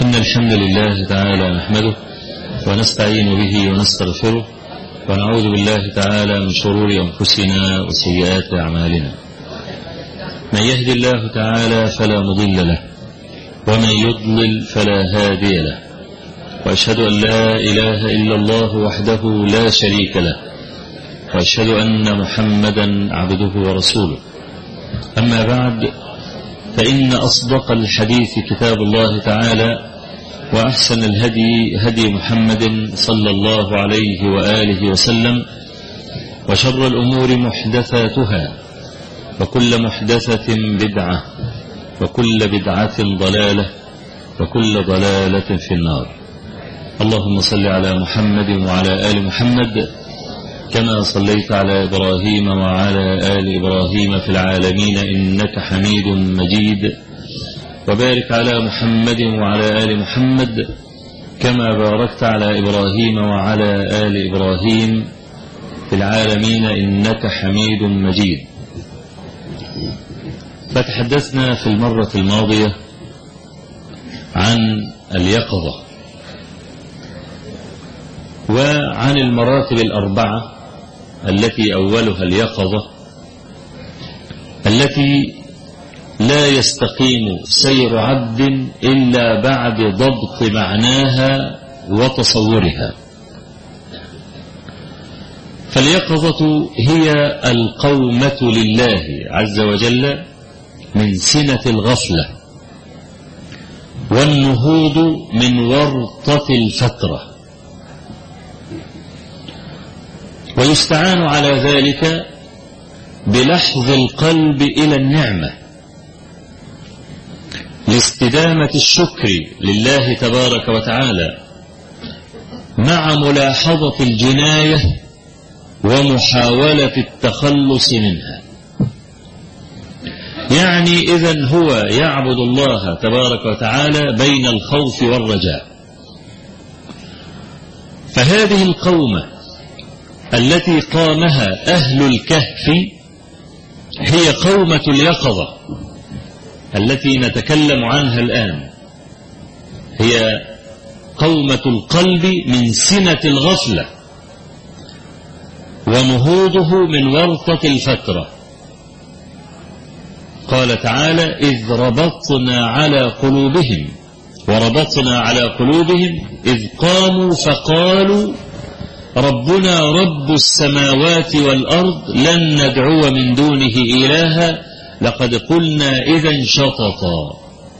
إن الحمد لله تعالى نحمده ونستعين به ونستغفره ونعوذ بالله تعالى من شرور أنفسنا وسيئات أعمالنا. من يهد الله تعالى فلا مضل له ومن يضلل فلا هادي له، وأشهد أن لا إله إلا الله وحده لا شريك له، وأشهد أن محمدا عبده ورسوله. أما بعد، فإن أصدق الحديث كتاب الله تعالى، وأحسن الهدي هدي محمد صلى الله عليه وآله وسلم، وشر الأمور محدثاتها، وكل محدثة بدعة، وكل بدعة ضلالة، وكل ضلالة في النار. اللهم صل على محمد وعلى آل محمد كما صليت على إبراهيم وعلى آل إبراهيم في العالمين إنك حميد مجيد، وبارك على محمد وعلى آل محمد كما باركت على إبراهيم وعلى آل إبراهيم في العالمين إنك حميد مجيد. فتحدثنا في المرة الماضية عن اليقظة وعن المراتب الأربعة التي أولها اليقظة، التي لا يستقيم سير عبد إلا بعد ضبط معناها وتصورها. فاليقظة هي القومة لله عز وجل من سنة الغفلة، والنهوض من ورطة الفترة، ويستعان على ذلك بلحظ القلب إلى النعمة لاستدامة الشكر لله تبارك وتعالى، مع ملاحظة الجناية ومحاولة التخلص منها. يعني إذن هو يعبد الله تبارك وتعالى بين الخوف والرجاء. فهذه القومة التي قامها أهل الكهف هي قومة اليقظة التي نتكلم عنها الآن، هي قومة القلب من سنة الغفلة ونهوضه من ورطة الفترة. قال تعالى: إذ ربطنا على قلوبهم، وربطنا على قلوبهم إذ قاموا فقالوا ربنا رب السماوات والأرض لن ندعو من دونه إلها لقد قلنا إذا شططا.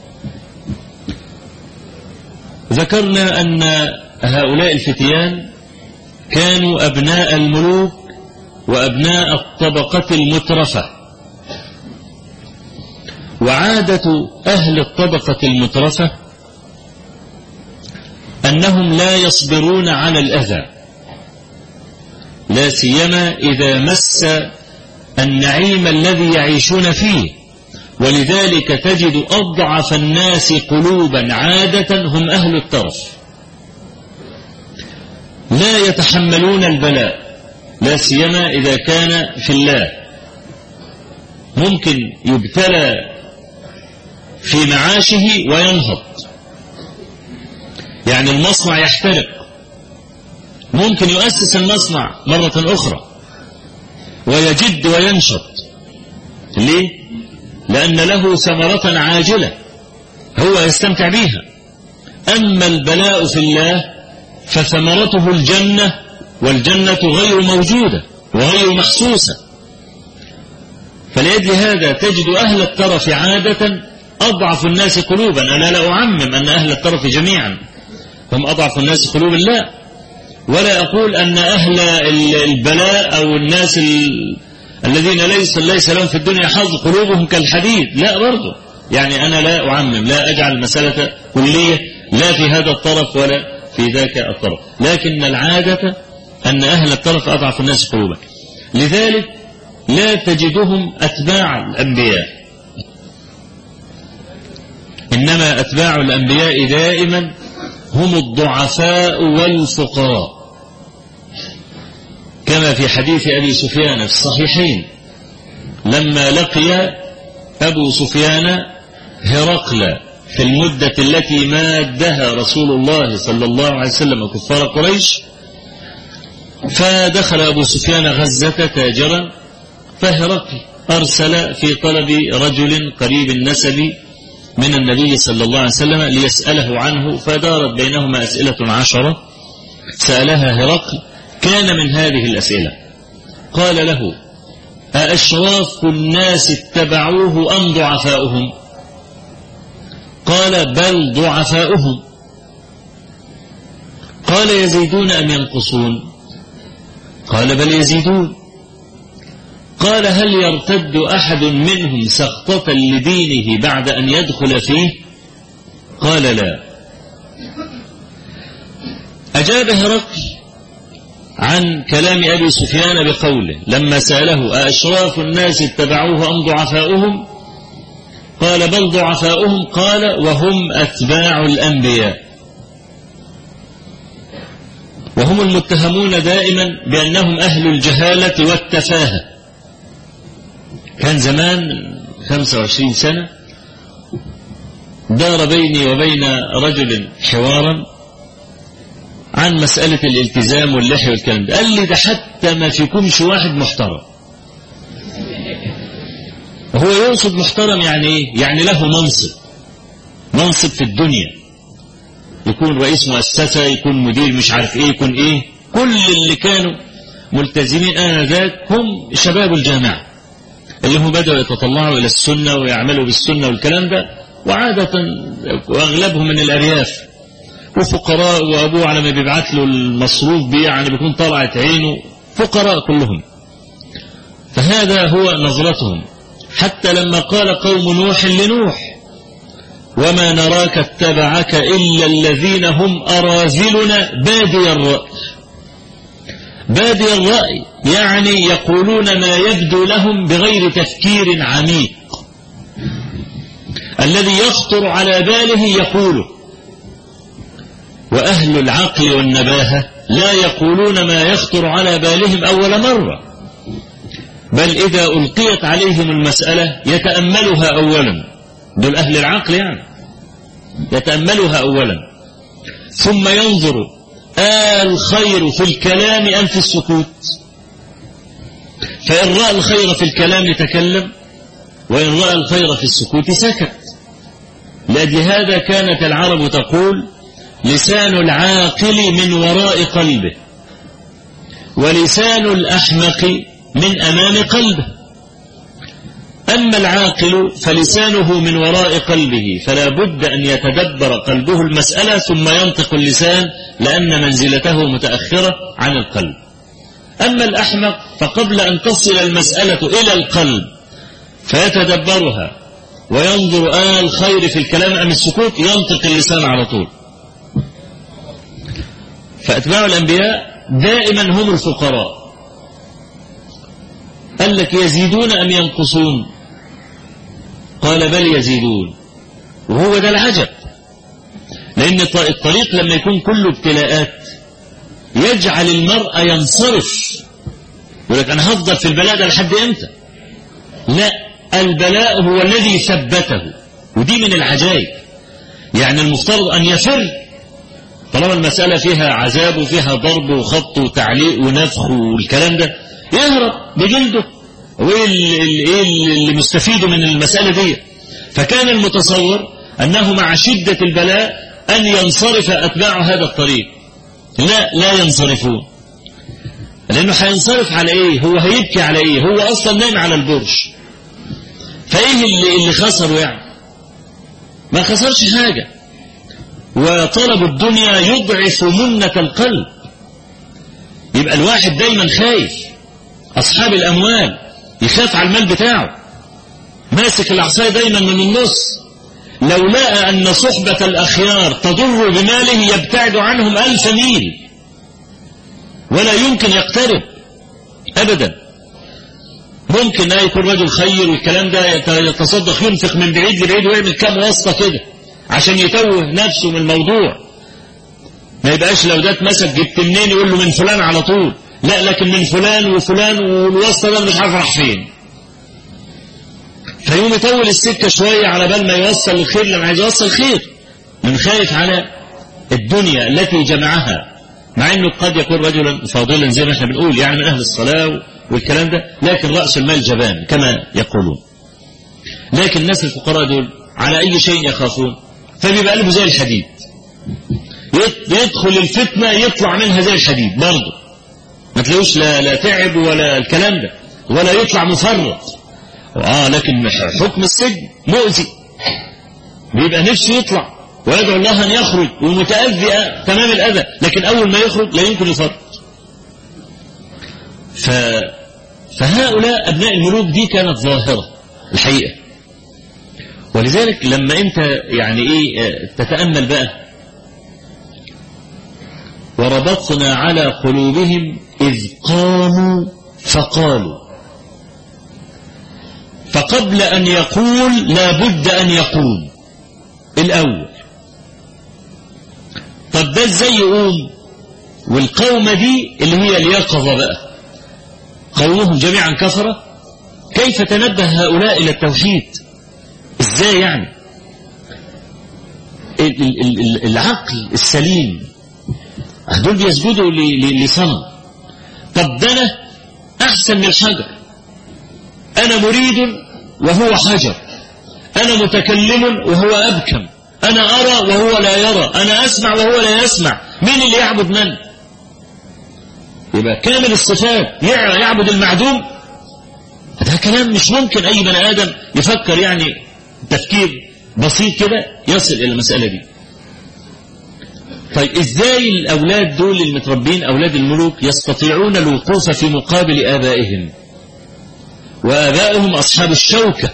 ذكرنا أن هؤلاء الفتيان كانوا أبناء الملوك وأبناء الطبقة المترفة، وعادة أهل الطبقة المترفة أنهم لا يصبرون على الأذى، لا سيما إذا مس النعيم الذي يعيشون فيه. ولذلك تجد أضعف الناس قلوبا عادة هم أهل الترف، لا يتحملون البلاء، لا سيما إذا كان في الله. ممكن يبتلى في معاشه وينهض، يعني المصنع يحترق، ممكن يؤسس المصنع مرة أخرى ويجد وينشط. ليه؟ لأن له ثمرة عاجلة هو يستمتع بها. أما البلاء في الله فثمرته الجنة، والجنة غير موجودة وغير محسوسة. فلأجل هذا تجد أهل الترف عادة أضعف الناس قلوبا. أنا لا أعمم أن أهل الترف جميعا هم أضعف الناس قلوبا، لا، ولا أقول أن أهل البلاء أو الناس الذين ليس لهم في الدنيا حظ قلوبهم كالحديد، لا، برضو يعني أنا لا أعمم، لا أجعل المسألة كلية لا في هذا الطرف ولا في ذاك الطرف، لكن العادة أن أهل الطرف أضعف الناس قلوبا. لذلك لا تجدهم أتباع الأنبياء، إنما أتباع الأنبياء دائما هم الضعفاء والفقراء، كما في حديث أبي سفيان في الصحيحين لما لقي أبو سفيان هرقل في المدة التي مادها رسول الله صلى الله عليه وسلم كفار قريش. فدخل أبو سفيان غزة تاجرا، فهرقل أرسل في طلب رجل قريب النسب من النبي صلى الله عليه وسلم ليسأله عنه، فدارت بينهما أسئلة 10 سألها هرقل. كان من هذه الأسئلة قال له: أأشراف الناس اتبعوه أم ضعفاؤهم؟ قال: بل ضعفاؤهم. قال: يزيدون أم ينقصون؟ قال: بل يزيدون. قال: هل يرتد أحد منهم سخطة لدينه بعد أن يدخل فيه؟ قال: لا. أجاب هرقل عن كلام أبي سفيان بقوله لما سأله: أأشراف الناس اتبعوه أم ضعفاؤهم؟ قال: بل ضعفاؤهم. قال: وهم أتباع الأنبياء، وهم المتهمون دائما بأنهم أهل الجهالة والتفاهة. كان زمان 25 سنة دار بيني وبين رجل حوارا عن مسألة الالتزام واللحية والكلام ده. قال لي: ده حتى ما فيكمش واحد محترم. وهو يقصد محترم يعني ايه؟ يعني له منصب في الدنيا، يكون رئيس مؤسسة، يكون مدير مش عارف ايه، يكون ايه. كل اللي كانوا ملتزمين آنذاك هم شباب الجامعة اللي هم بدأوا يتطلعوا إلى السنة ويعملوا بالسنة والكلام ده، وعادة وأغلبهم من الأرياف وفقراء، وأبوه على ما بيبعت له المصروف بيه يعني بيكون طلعت عينه، فقراء كلهم. فهذا هو نظرتهم. حتى لما قال قوم نوح لنوح: وما نراك اتبعك إلا الذين هم أراذلنا بادي الرأي. بادي الرأي يعني يقولون ما يبدو لهم بغير تفكير عميق، الذي يخطر على باله يقوله. وأهل العقل والنباهة لا يقولون ما يخطر على بالهم أول مرة، بل إذا ألقيت عليهم المسألة يتأملها أولا. دول أهل العقل يعني يتأملها أولا، ثم ينظر الخير في الكلام أم في السكوت. فإن رأى الخير في الكلام تكلم، وإن رأى الخير في السكوت سكت. لأجل هذا كانت العرب تقول: لسان العاقل من وراء قلبه، ولسان الأحمق من أمام قلبه. أما العاقل فلسانه من وراء قلبه، فلا بد أن يتدبر قلبه المسألة ثم ينطق اللسان، لأن منزلته متأخرة عن القلب. أما الأحمق فقبل أن تصل المسألة إلى القلب فيتدبرها وينظر الخير في الكلام أم السكوت، ينطق اللسان على طول. فأتباع الأنبياء دائما هم الفقراء. قال لك: يزيدون أم ينقصون؟ قال: بل يزيدون. وهو ده العجب، لأن الطريق لما يكون كله ابتلاءات يجعل المرء ينصرف، يقول لك: أنا هفضل في البلاء ده لحد إمتى؟ لا، البلاء هو الذي ثبته، ودي من العجائب. يعني المفترض أن يفر طالما المسألة فيها عذاب وفيها ضرب وخبط وتعليق ونفخ والكلام ده، يهرب بجلده. اللي مستفيد من المسألة دي. فكان المتصور أنه مع شدة البلاء أن ينصرف أتباع هذا الطريق. لا ينصرفون، لأنه هينصرف على إيه؟ هو هيبكي على إيه؟ هو أصلا نام على البرش. فإيه اللي خسره يعني؟ ما خسرش حاجة. وطلب الدنيا يضعف منة القلب. يبقى الواحد دايما خايف. أصحاب الأموال يخاف على المال بتاعه، ماسك العصاية دايما من النص. لو لقى أن صحبة الأخيار تضر بماله يبتعد عنهم 1000 ميل، ولا يمكن يقترب أبدا. ممكن يكون رجل خير والكلام ده يتصدق، ينفق من بعيد لبعيد ويعمل كام واسطة كده عشان يتوه نفسه من الموضوع. ما يبقاش لو ده اتمسك جبت منين يقول له من فلان على طول، لا، لكن من فلان وفلان، والواسطة ده مش عارف راح فين. فيقوم يطول السكة شوية على بال ما يوصل الخير لما عايز يوصل خير، من خايف على الدنيا التي جمعها، مع انه قد يكون رجلا فاضلا زي ما احنا بنقول يعني من اهل الصلاة والكلام ده، لكن رأس المال جبان كما يقولون. لكن الناس الفقراء دول على اي شيء يخافون، فبيبقى قلبه زي الحديد، يدخل الفتنة يطلع منها زي الحديد برضه، ما تلاقوش لا تعب ولا الكلام ده، ولا يطلع مفرط. لكن حكم السجن مؤذي، بيبقى نفسه يطلع ويدعو الله أن يخرج ومتأذي تمام الأذى، لكن أول ما يخرج لا يمكن يفرط. فهؤلاء أبناء الملوك دي كانت ظاهرة الحقيقة. ولذلك لما أنت يعني تتأمل بقى، وربطنا على قلوبهم إذ قاموا فقالوا، فقبل أن يقول لا بد أن يقوم الأول. طب ده ازاي يقوم؟ والقومة دي اللي هي اليقظة بقى، قومهم جميعا كفرة، كيف تنبه هؤلاء إلى التوحيد؟ ازاي يعني؟ العقل السليم دول بيسجدوا لصنم. طب ده أنا أحسن من الحجر، أنا مريد وهو حجر، أنا متكلم وهو أبكم، أنا أرى وهو لا يرى، أنا أسمع وهو لا يسمع، مين اللي يعبد من؟ يبقى كامل الصفات يعبد المعدوم؟ هذا كلام مش ممكن أي بني آدم يفكر يعني تفكير بسيط كده يصل إلى المسألة دي. طيب إزاي الأولاد دول المتربين أولاد الملوك يستطيعون الوقوف في مقابل آبائهم؟ وآبائهم أصحاب الشوكة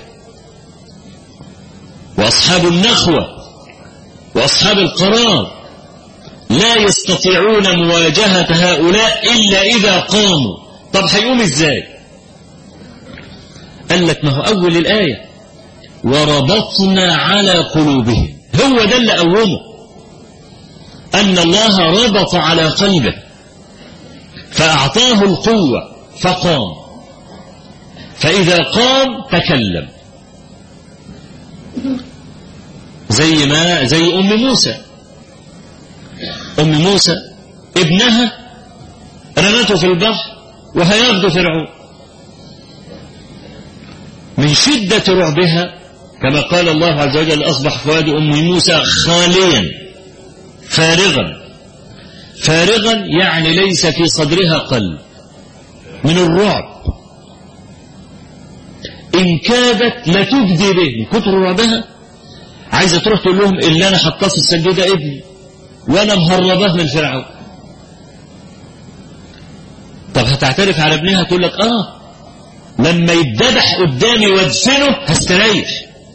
وأصحاب النخوة وأصحاب القرار، لا يستطيعون مواجهة هؤلاء إلا إذا قاموا. طب هيقوم إزاي؟ قال لك ما هو أول الآية وربطنا على قلوبهم، هو ده اللي قومه، أن الله ربط على قلبه فأعطاه القوة فقام، فإذا قام تكلم. زي أم موسى، أم موسى ابنها رمته في البحر وهياخده فرعون، من شدة رعبها كما قال الله عز وجل أصبح فؤاد أم موسى خاليا فارغا يعني ليس في صدرها قلب من الرعب، إن كادت لتبدي به من كتر رعبها، عايزة تروح تقول لهم اللي أنا حطاه في السجدة ابني وأنا مهرباه من فرعون. طب هتعترف على ابنها؟ تقول لك لما يتذبح قدامي وادفنه هستريح،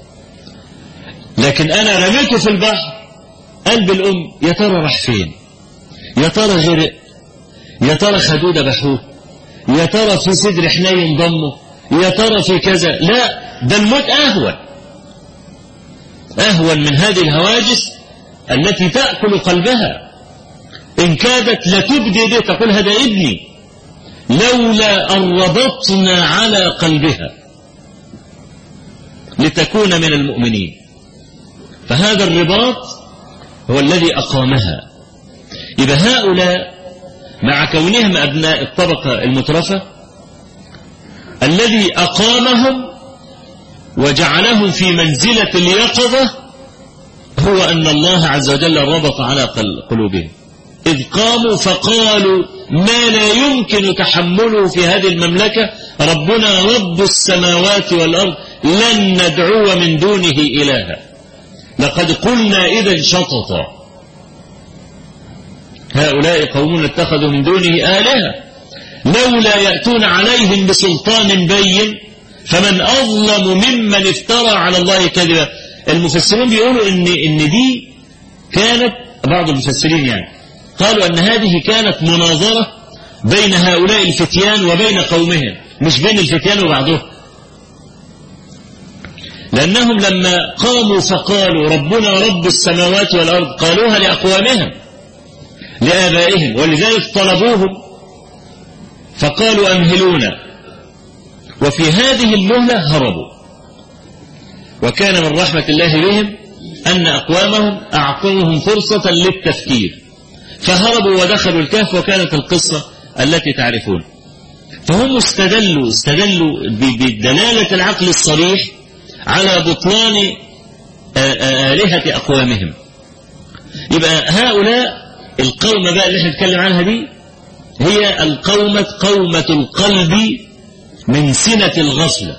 لكن أنا رميته في البحر، قلب الأم يا ترى راح فين؟ يا ترى غرق؟ يا ترى خدوده بحوه؟ يا ترى في صدر حنين ضمه؟ يا ترى في كذا؟ لا، ده الموت أهون من هذه الهواجس التي تأكل قلبها. إن كادت لتبدي به، تقول هذا ابني، لولا أن ربطنا على قلبها لتكون من المؤمنين. فهذا الرباط هو الذي أقامها. يبقى هؤلاء مع كونهم أبناء الطبقة المترفة، الذي أقامهم وجعلهم في منزلة اليقظة هو أن الله عز وجل ربط على قلوبهم، إذ قاموا فقالوا ما لا يمكن تحمله في هذه المملكة، ربنا رب السماوات والأرض لن ندعو من دونه إلها، لقد قلنا إذا شططا، هؤلاء قومون اتخذوا من دونه آلهة لولا يأتون عليهم بسلطان بين فمن أظلم ممن افترى على الله كذبا. المفسرون بيقولوا إن دي كانت، بعض المفسرين يعني قالوا أن هذه كانت مناظرة بين هؤلاء الفتيان وبين قومهم، مش بين الفتيان وبعضهم، لأنهم لما قاموا فقالوا ربنا رب السماوات والأرض قالوها لأقوامهم لآبائهم، ولذلك طلبوهم فقالوا أمهلونا، وفي هذه المهلة هربوا وكان من رحمة الله بهم أن أقوامهم أعطوهم فرصة للتفكير فهربوا ودخلوا الكهف، وكانت القصة التي تعرفون. فهم استدلوا بدلالة العقل الصريح على بطلان آلهة أقوامهم. يبقى هؤلاء القومة بقى اللي احنا نتكلم عنها دي هي قومة القلب من سنة الغفلة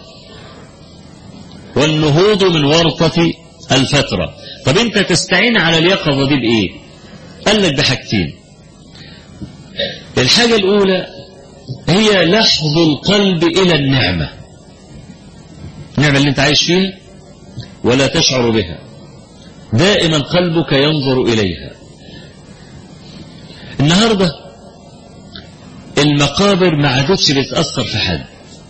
والنهوض من ورطة الفترة. طب انت تستعين على اليقظة دي بإيه؟ قال لك بحاجتين. الحاجة الأولى هي لحظ القلب إلى النعمة اللي انت عايش فيها ولا تشعر بها، دائما قلبك ينظر إليها. النهاردة المقابر ما عادتش بتأثر في حد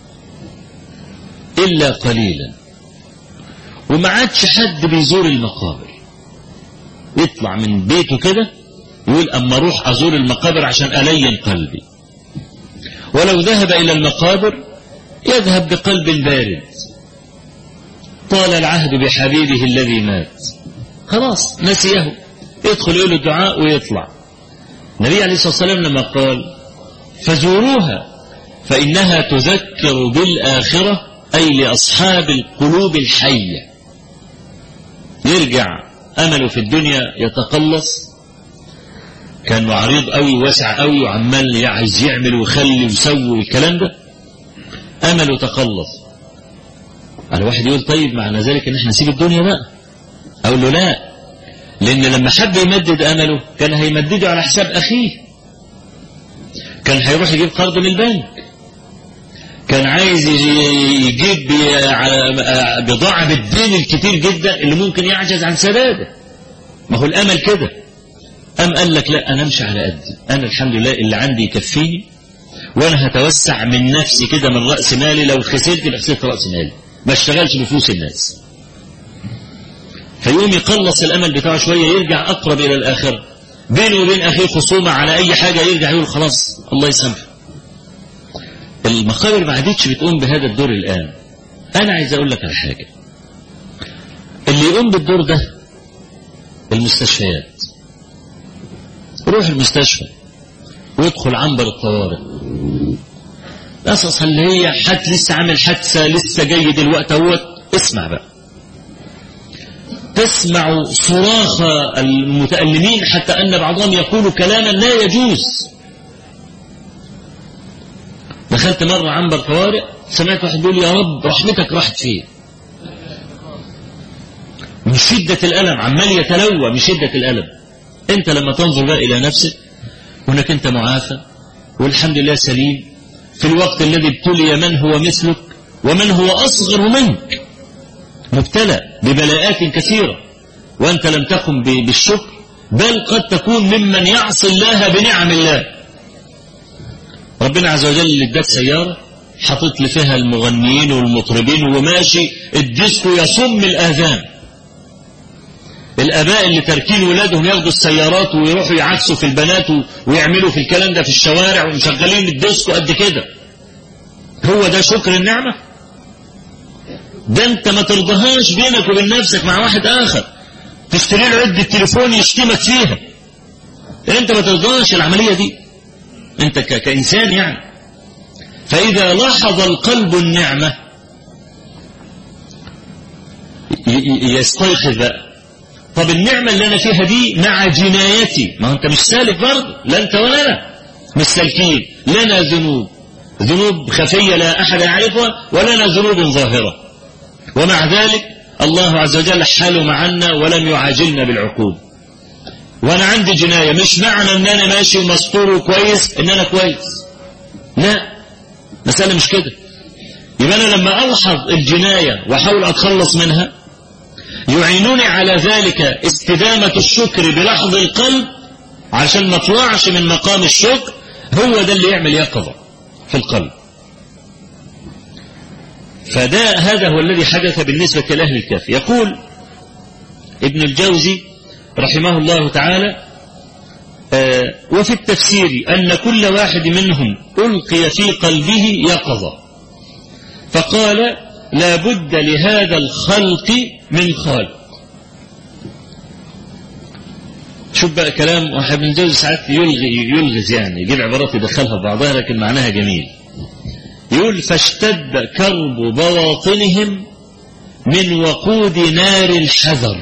إلا قليلا، وما عادش حد بيزور المقابر، يطلع من بيته كده يقول أما أروح أزور المقابر عشان ألين قلبي. ولو ذهب إلى المقابر يذهب بقلب بارد، طال العهد بحبيبه الذي مات، خلاص نسيه، يدخل يقول الدعاء ويطلع. النبي عليه الصلاة والسلام لما قال فزوروها فإنها تذكر بالآخرة، أي لأصحاب القلوب الحية، يرجع أمله في الدنيا يتقلص، كان عريض قوي واسع قوي وعمال عايز يعمل ويخلي ويسوي والكلام ده، أمله تقلص. الواحد يقول طيب معنى ذلك ان احنا نسيب الدنيا بقى؟ اقول له لا، لان لما حب يمدد امله كان هيمدده على حساب اخيه، كان هيروح يجيب قرض من البنك، كان عايز يجيب بضاعة بالدين الكتير جدا اللي ممكن يعجز عن سداده. ما هو الامل كده. قال لك لا، انا امشي على قدي، انا الحمد لله اللي عندي يكفيني، وانا هتوسع من نفسي كده من رأس مالي، لو خسرت يبقى خسرت رأس مالي، ما اشتغلش بفلوس الناس. فيقوم يقلص الامل بتاعه شويه، يرجع اقرب الى الاخره. بينه وبين اخيه خصومه على اي حاجه يرجع يقول خلاص الله يسامحه. المقابر ما عادتش بتقوم بهذا الدور الان. انا عايز اقول لك على حاجه، اللي يقوم بالدور ده المستشفيات. روح المستشفى ويدخل عنبر الطوارئ، أصلا اللي هي حد لسه عامل حادثة لسه جاي دلوقتي اهوت، اسمع بقى، تسمع صراخ المتألمين حتى أن بعضهم يقول كلاما لا يجوز. دخلت مرة عنبر طوارئ، سمعت واحد يقول يا رب رحمتك راحت فيه، من شدة الألم عمال يتلوى من شدة الألم. أنت لما تنظر بقى إلى نفسك وأنك أنت معافى والحمد لله سليم، في الوقت الذي ابتلي من هو مثلك ومن هو أصغر منك، مبتلى ببلاءات كثيرة، وأنت لم تقم بالشكر، بل قد تكون ممن يعصي الله بنعم الله. ربنا عز وجل اللي اداك سيارة حطت لي فيها المغنيين والمطربين وماشي الديسكو يصم الآذان، الآباء اللي تركين ولادهم ياخدوا السيارات ويروحوا يعكسوا في البنات ويعملوا في الكلام ده في الشوارع ومشغلين الديسكو قد كده، هو ده شكر النعمة؟ ده انت ما ترضاهاش بينك وبين نفسك مع واحد آخر، تشتري له عدة تليفون يشتمك فيها، انت ما ترضاهاش العملية دي انت كإنسان يعني. فإذا لاحظ القلب النعمة يستيقظ بقى، طب النعمة اللي أنا فيها دي مع جنايتي، ما أنت مش سالك برضه، لا أنت ولا أنا مش سالكين، لنا ذنوب خفية لا أحد يعرفها، ولنا ذنوب ظاهرة، ومع ذلك الله عز وجل حال معنا ولم يعاجلنا بالعقوبة. وأنا عندي جناية، مش معنى أن أنا ماشي ومستور وكويس أن أنا كويس، لا، مسألة مش كده. يبقى أنا لما ألحظ الجناية وأحاول أتخلص منها يعينوني على ذلك استدامة الشكر بلحظ القلب، عشان ما اطلعش من مقام الشكر، هو ده اللي يعمل يقظة في القلب. هذا هو الذي حدث بالنسبة لأهل الكهف. يقول ابن الجوزي رحمه الله تعالى وفي التفسير أن كل واحد منهم ألقي في قلبه يقظة، فقال لا بد لهذا الخلق من خالق. شوف بقى كلام واحد من الجوز ساعات يلغز يعني يجيب عبارات يدخلها في بعضها لكن معناها جميل. يقول فاشتد كرب بواطنهم من وقود نار الحذر.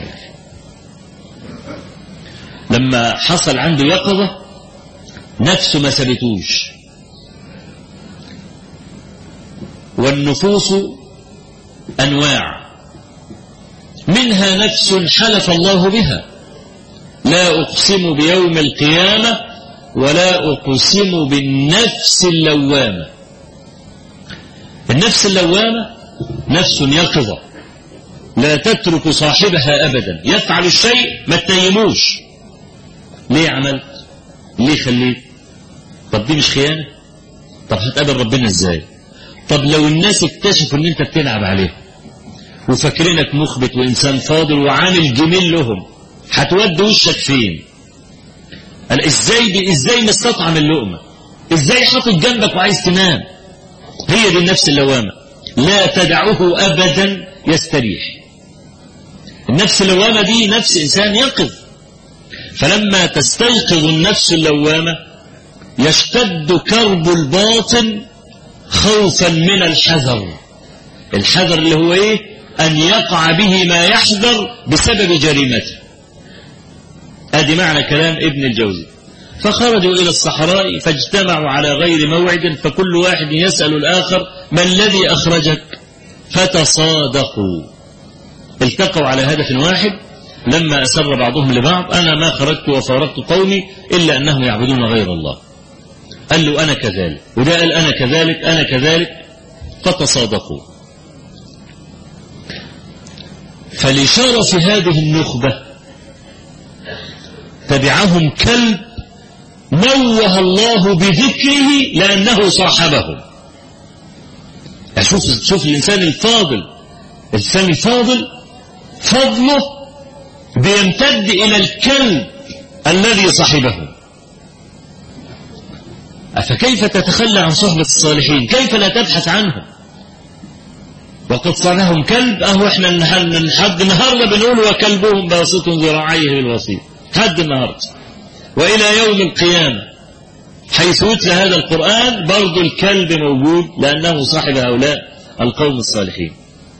لما حصل عنده يقظة نفسه ما سبتوش، والنفوس أنواع، منها نفس حلف الله بها، لا أقسم بيوم القيامة ولا أقسم بالنفس اللوامة. النفس اللوامة نفس يقظة لا تترك صاحبها أبدا، يفعل الشيء ما تنيموش، ليه عملت؟ ليه خليت؟ طب دي مش خيانة؟ طب هتقابل ربنا ازاي؟ طب لو الناس اكتشفوا ان انت بتلعب عليهم وفاكرينك مخبت وانسان فاضل وعامل جميل لهم، هتودي وشك فين؟ قال ازاي مستطعم اللقمة؟ ازاي حاطط جنبك وعايز تنام؟ هي دي النفس اللوامة، لا تدعه ابدا يستريح. النفس اللوامة دي نفس انسان يقظ، فلما تستيقظ النفس اللوامة يشتد كرب الباطن خوفا من الحذر. الحذر اللي هو ايه؟ ان يقع به ما يحذر بسبب جريمته. ادي معنى كلام ابن الجوزي. فخرجوا الى الصحراء فاجتمعوا على غير موعد، فكل واحد يسأل الاخر ما الذي اخرجك؟ فتصادقوا، التقوا على هدف واحد. لما أسر بعضهم لبعض أنا ما خرجت وفارقت قومي إلا أنهم يعبدون غير الله. قال له أنا كذلك، وده قال أنا كذلك أنا كذلك، فتصادقوا. فلشرف هذه النخبة تبعهم كلب نوه الله بذكره لأنه صاحبهم. شوف الإنسان الفاضل، الإنسان الفاضل فضله بيمتد إلى الكلب الذي صاحبه. أفكيف تتخلى عن صحبة الصالحين؟ كيف لا تبحث عنهم؟ وقد صانهم كلب. احنا لحد النهارده بنقول وكلبهم باسط ذراعيه بالوصيد، حد النهارده وإلى يوم القيامة حيث يتلى هذا القرآن برضو الكلب موجود لأنه صاحب هؤلاء القوم الصالحين.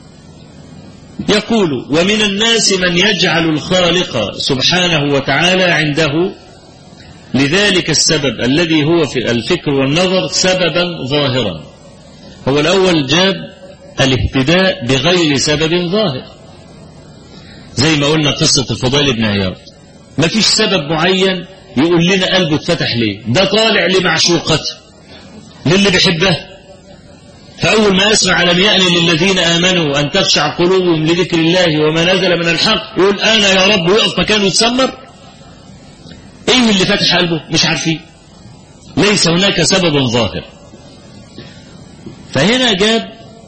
يقول ومن الناس من يجعل الخالق سبحانه وتعالى عنده لذلك السبب الذي هو في الفكر والنظر سببا ظاهرا. هو الأول جاب الاهتداء بغير سبب ظاهر، زي ما قلنا قصة الفضيل بن عياض، ما فيش سبب معين يقول لنا قلبه اتفتح ليه، ده طالع لمعشوقته للي بيحبها. فأول ما يسمع على يأن للذين آمنوا أن تخشع قلوبهم لذكر الله وما نزل من الحق يقول أنا يا رب، ويقف مكانه يتسمر. إيه اللي فتح قلبه؟ مش عارفين، ليس هناك سبب ظاهر. فهنا جاب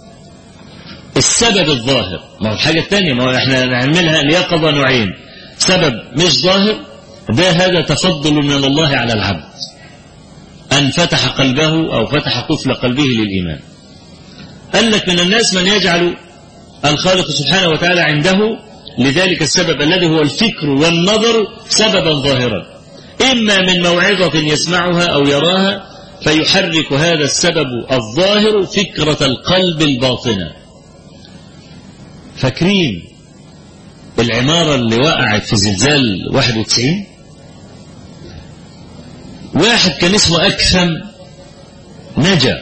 السبب الظاهر. ما هو الحاجة الثانية، ما هو احنا نعملها اليقظة نوعين، سبب مش ظاهر، ده هذا تفضل من الله على العبد أن فتح قلبه أو فتح قفل قلبه للإيمان. قال لك من الناس من يجعل الخالق سبحانه وتعالى عنده لذلك السبب الذي هو الفكر والنظر سببا ظاهرا، إما من موعظة يسمعها أو يراها فيحرك هذا السبب الظاهر فكرة القلب الباطنة. فاكرين العمارة اللي وقعت في زلزال 91؟ واحد كان اسمه أكثم نجا،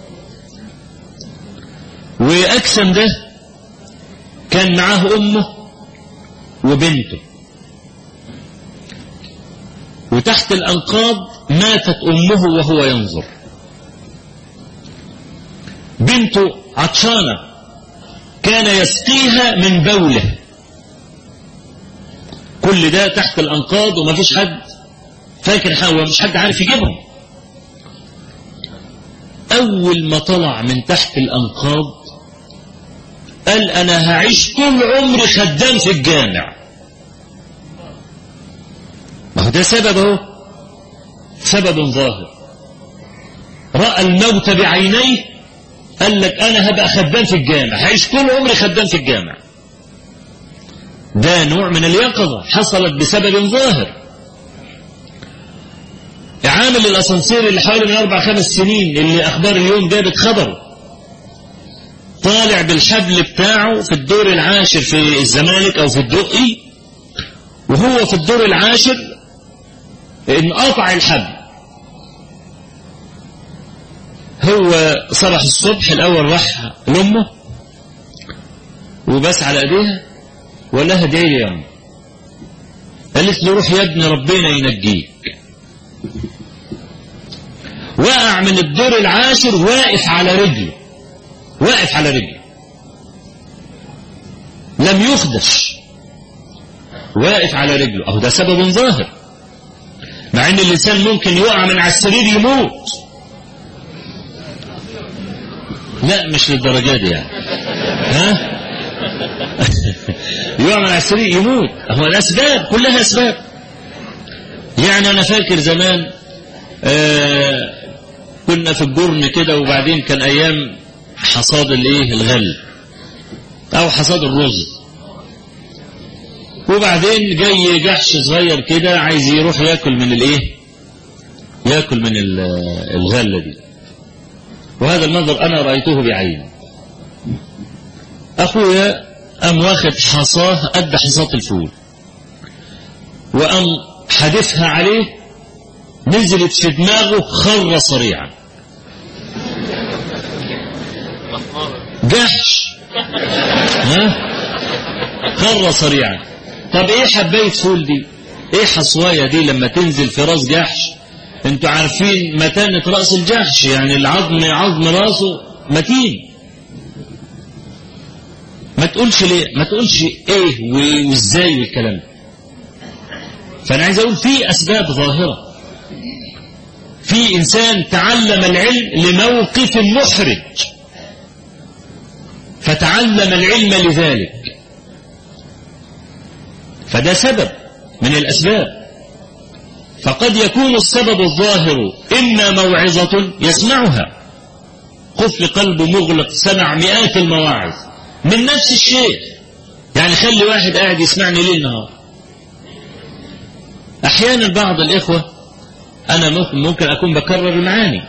وأكثم ده كان معاه أمه وبنته، وتحت الأنقاض ماتت أمه وهو ينظر، بنته عطشانة كان يسقيها من بوله، كل ده تحت الأنقاض وما فيش حد فاكر حاجة، مش حد عارف يجيبهم. أول ما طلع من تحت الأنقاض قال أنا هعيش طول عمري خدام في الجامع. ما هو ده سببه سبب ظاهر، رأى الموت بعينيه قال لك أنا هبقى خدام في الجامع، هعيش طول عمري خدام في الجامع. ده نوع من اليقظة حصلت بسبب ظاهر. عامل الأسانسير اللي حوالي من 4-5 سنين اللي أخبار اليوم جابت خبره، طالع بالحبل بتاعه في الدور العاشر في الزمالك أو في الدقي، وهو في الدور العاشر انقطع الحبل. هو صبح الصبح الأول راح لأمه وبس على ايديها وقال لها ادعي لي يا أم. قالت له روح يا ابني ربنا ينجيك. وقع من الدور العاشر واقف على رجله، واقف على رجله، لم يخدش، واقف على رجله. أهو ده سبب ظاهر، مع ان الانسان ممكن يقع من على السرير يموت. لا مش للدرجة دي يعني، ها يقع من على السرير يموت. هو الأسباب كلها أسباب. يعني أنا فاكر زمان كنا في الجرن كده، وبعدين كان أيام حصاد الغل أو حصاد الرز، وبعدين جاي جحش صغير كده عايز يروح ياكل من ياكل من الغلة دي. وهذا المنظر أنا رأيته بعيني. أخويا أم واخد حصاه قد حصاة الفول، وأم حدثها عليه، نزلت في دماغه خر صريعا، جحش، خر صريعا. طب ايه حباية فول دي، ايه حصواية دي لما تنزل في راس جحش؟ انتوا عارفين متانة رأس الجحش، يعني عظم راسه متين. ما تقولش ليه، ما تقولش ايه وازاي والكلام ده. فانا عايز اقول في اسباب ظاهرة. في انسان تعلم العلم لموقف محرج فتعلم العلم لذلك، فده سبب من الاسباب. فقد يكون السبب الظاهر إما موعظة يسمعها، قفل قلبه مغلق سمع مئات المواعظ من نفس الشيء، يعني خلي واحد قاعد يسمعني ليل نهار. أحيانا بعض الإخوة أنا ممكن أكون بكرر المعاني،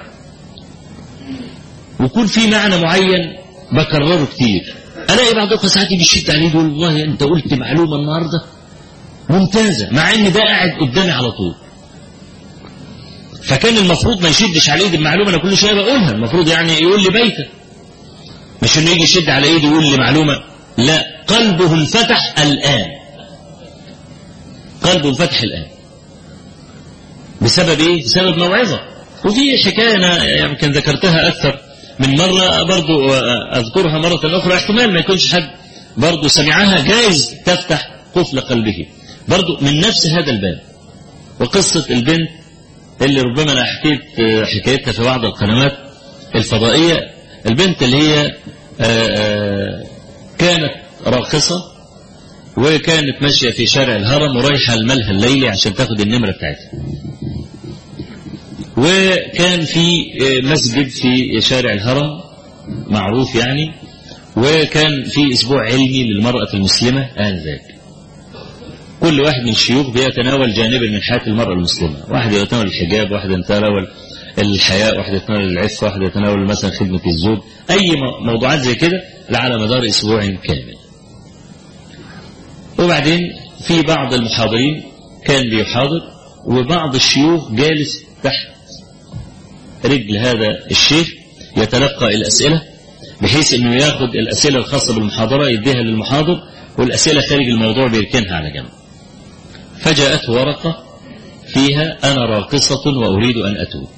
ويكون في معنى معين بكرره كتير، ألاقي بعض الإخوة ساعات بيشد عليه يقول والله أنت قلت معلومة النهارده ممتازة، مع ان ده قاعد قدامي على طول. فكان المفروض ما يشدش على ايدي المعلومة انا كل شوية بقولها، المفروض يعني يقول لي بيته، مش انه يجي يشد على ايدي يقول لي معلومة. لا، قلبه انفتح الآن، قلبه انفتح الآن. بسبب ايه؟ بسبب موعظة. وفي حكاية انا يمكن ذكرتها اكثر من مرة، برضو اذكرها مرة اخرى، احتمال ما يكونش حد برضو سمعها، جائز تفتح قفل قلبه، برضو من نفس هذا الباب. وقصة البنت اللي ربما أنا حكيت حكايتها في بعض القنوات الفضائية، البنت اللي هي كانت راقصة وكانت ماشية في شارع الهرم ورايحة الملهى الليلي عشان تاخد النمرة بتاعتها، وكان في مسجد في شارع الهرم معروف يعني، وكان في أسبوع علمي للمرأة المسلمة آنذاك. كل واحد من الشيوخ بيتناول جانبا من حياة المرأة المسلمة، واحد يتناول الحجاب، واحد يتناول الحياء، واحد يتناول العفة، واحد يتناول مثلا خدمة الزوج، أي موضوعات زي كده على مدار أسبوع كامل. وبعدين في بعض المحاضرين كان بيحاضر، وبعض الشيوخ جالس تحت رجل هذا الشيخ يتلقى الأسئلة، بحيث أنه ياخد الأسئلة الخاصة بالمحاضرة يديها للمحاضر، والأسئلة خارج الموضوع بيركنها على جنب. فجاءت ورقة فيها أنا راقصة وأريد أن أتوب.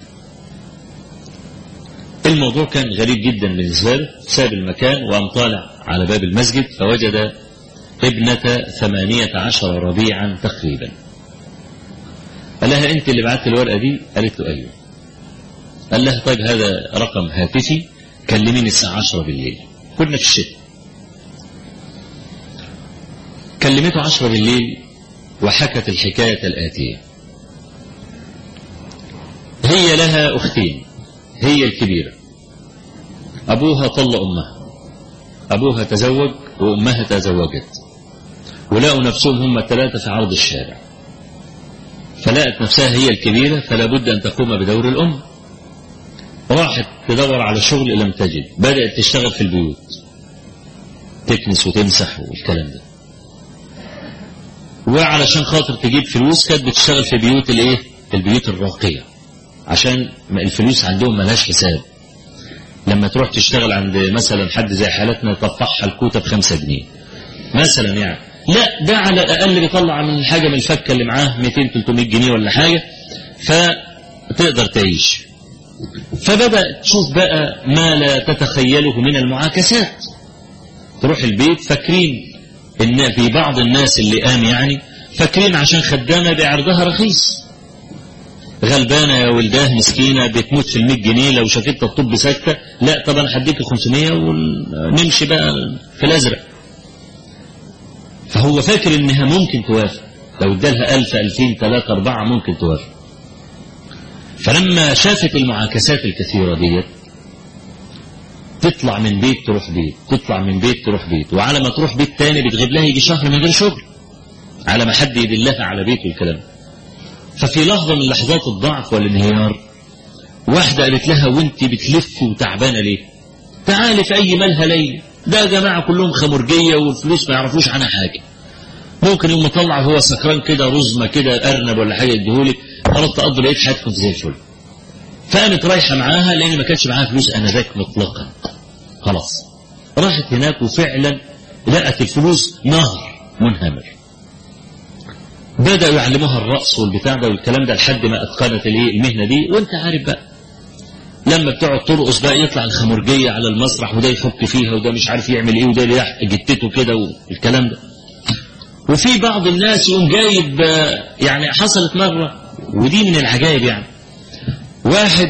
الموضوع كان غريب جدا بالنسبة له، ساب المكان وقام طالع على باب المسجد فوجد ابنة 18 ربيعا تقريبا. قال لها أنت اللي بعت الورقة دي؟ قالت له أيوه. قال لها طيب هذا رقم هاتفي، كلميني الساعة 10 بالليل. كنا في الشتاء. كلمته 10 بالليل وحكت الحكاية الآتية. هي لها أختين، هي الكبيرة أبوها طلق أمها، أبوها تزوج وأمها تزوجت، ولقوا نفسهم هم الثلاثة في عرض الشارع، فلقت نفسها هي الكبيرة فلا بد أن تقوم بدور الأم. راحت تدور على شغل لم تجد، بدأت تشتغل في البيوت، تكنس وتمسح والكلام ده، وعلشان خاطر تجيب فلوس كانت بتشتغل في بيوت الايه؟ البيوت الراقية، عشان الفلوس عندهم ملهاش حساب. لما تروح تشتغل عند مثلا حد زي حالتنا تطفحها الكوتة ب5 جنيه مثلا يعني، لا ده على الأقل بيطلع من حاجة من الفكة اللي معاه 200-300 جنيه ولا حاجة، فتقدر تعيش. فبدأ تشوف بقى ما لا تتخيله من المعاكسات. تروح البيت فاكرين ان في بعض الناس اللي قام يعني فاكرين عشان خدامة بعرضها رخيص، غلبانة يا ولداه مسكينة بتموت في 100 جنيه، لو شافتها الطب ساكتة لا طب انا هديك 500 ونمشي بقى في الازرق. فهو فاكر انها ممكن توافق، لو ادالها 1000 2000 3 4 ممكن توافق. فلما شافت المعاكسات الكثيرة ديت تطلع من بيت تروح بيت، تطلع من بيت تروح بيت، وعلى ما تروح بيت تاني بتغيب لها يجي شهر من غير شغل على ما حد يدلها على بيت والكلام. ففي لحظة من لحظات الضعف والانهيار واحدة قالت لها وانت بتلف وتعبانة ليه؟ تعالي في اي مالها ليل، ده يا جماعة كلهم خمرجية والفلوس ما يعرفوش عنها حاجة، ممكن يوم مطلع هو سكران كده رزمة كده ارنب ولا حاجة يديهولك خلاص تقضي بقيت حياتكم زي الفل. فقامت رايحة معاها لان ما كانش معاها فلوس انذاك مطلقا، خلاص راحت هناك وفعلا لقت الفلوس نهر منهمر. بدأوا يعلموها الرقص والبتاع ده والكلام ده لحد ما اتقنت المهنة دي. وانت عارف بقى لما بتقعد ترقص بقى يطلع الخمرجية على المسرح وده يفك فيها وده مش عارف يعمل ايه وده يلح جتته كده والكلام ده. وفي بعض الناس يقوم جايب يعني حصلت مرة ودي من العجائب يعني، واحد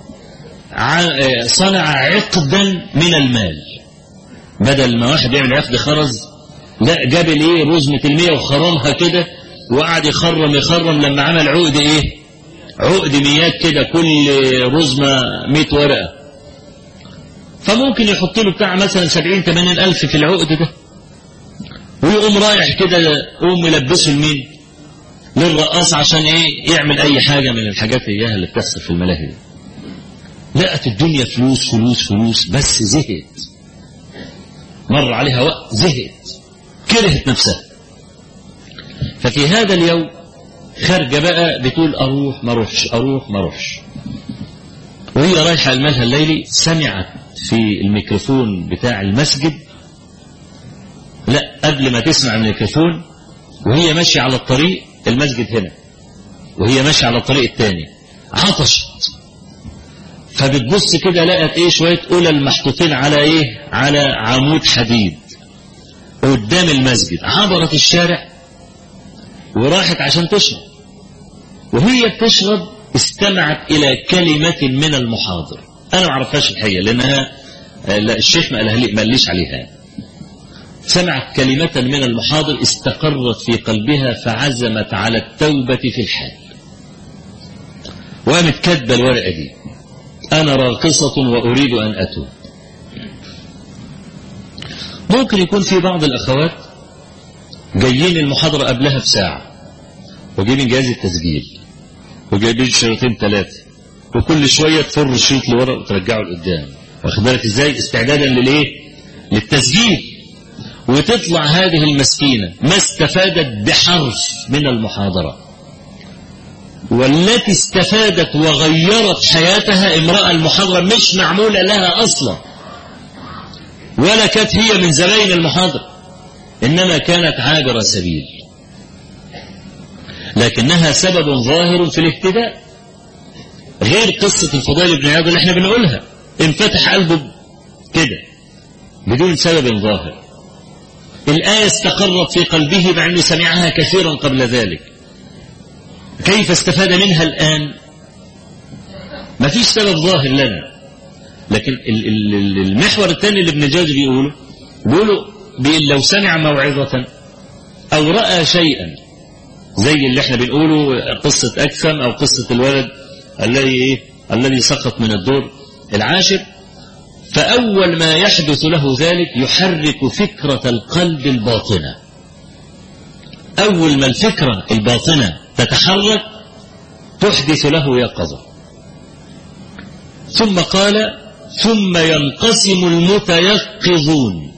صنع عقدا من المال، بدل ما واحد يعمل عقد خرز لا جاب الايه رزمة 100 وخرمها كده وقعد يخرم لما عمل عقد ايه عقد 100 كده كل رزمة 100 ورقة، فممكن يحط له بتاع مثلا 70-80 ألف في العقد ده، ويقوم رايح كده يقوم ملبسه لمين؟ للرقاص عشان ايه يعمل اي حاجة من الحاجات اياها اللي بتحصل في الملاهي دي. لقت الدنيا فلوس فلوس فلوس بس زهقت، مر عليها وقت زهقت كرهت نفسها. ففي هذا اليوم خارجة بقى بتقول اروح ما اروحش اروح ما اروحش، وهي رايحة الملهى الليلي سمعت في الميكروفون بتاع المسجد، لا قبل ما تسمع الميكروفون وهي ماشية على الطريق المسجد هنا وهي ماشية على الطريق الثاني عطشت، فبتبص كده لقت ايه شوية قلل محطوطين على ايه على عمود حديد قدام المسجد. عبرت الشارع وراحت عشان تشرب، وهي بتشرب استمعت الى كلمة من المحاضر، انا ما اعرفهاش الحقيقة لانها الشيخ ما قاليش عليها. سمعت كلمة من المحاضر استقرت في قلبها فعزمت على التوبة في الحال، وقامت كاتبة الورقة دي أنا راقصة وأريد أن أتوب. ممكن يكون في بعض الأخوات جايين المحاضرة قبلها بساعة وجايبين جهاز التسجيل وجايبين شريطين 3 وكل شوية تفر الشريط لورا وترجعه لقدام، واخد بالك ازاي؟ استعدادا للايه؟ للتسجيل. وتطلع هذه المسكينة ما استفادت بحرف من المحاضرة، والتي استفادت وغيرت حياتها امرأة المحاضرة مش معمولة لها أصلا ولا كانت هي من زباين المحاضرة، إنما كانت عابرة سبيل، لكنها سبب ظاهر في الاهتداء، غير قصة الفضيل بن عياض اللي احنا بنقولها انفتح قلبه كده بدون سبب ظاهر. الآية استقرت في قلبه مع أنه سمعها كثيرا قبل ذلك، كيف استفاد منها الآن؟ ما فيش سبب ظاهر لنا. لكن المحور الثاني اللي ابن جوزي بيقولوا لو سمع موعظة أو رأى شيئا زي اللي احنا بنقوله قصة أكثم أو قصة الولد الذي سقط من الدور العاشر، فأول ما يحدث له ذلك يحرك فكرة القلب الباطنة. أول ما الفكرة الباطنة تتحرك تحدث له يقظة. ثم قال ثم ينقسم المتيقظون،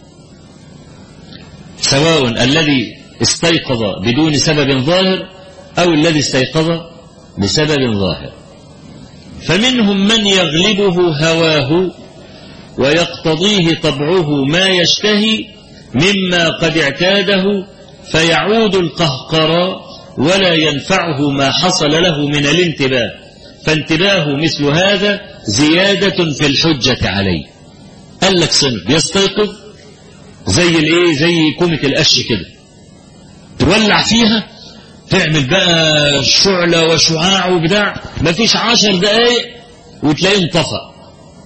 سواء الذي استيقظ بدون سبب ظاهر أو الذي استيقظ بسبب ظاهر. فمنهم من يغلبه هواه ويقتضيه طبعه ما يشتهي مما قد اعتاده فيعود القهقرى ولا ينفعه ما حصل له من الانتباه، فانتباه مثل هذا زيادة في الحجة عليه. قال لك صنف يستيقظ زي كومة القش كده، تولع فيها تعمل بقى شعلة وشعاع وبداع، مفيش 10 دقايق وتلاقيه انطفأ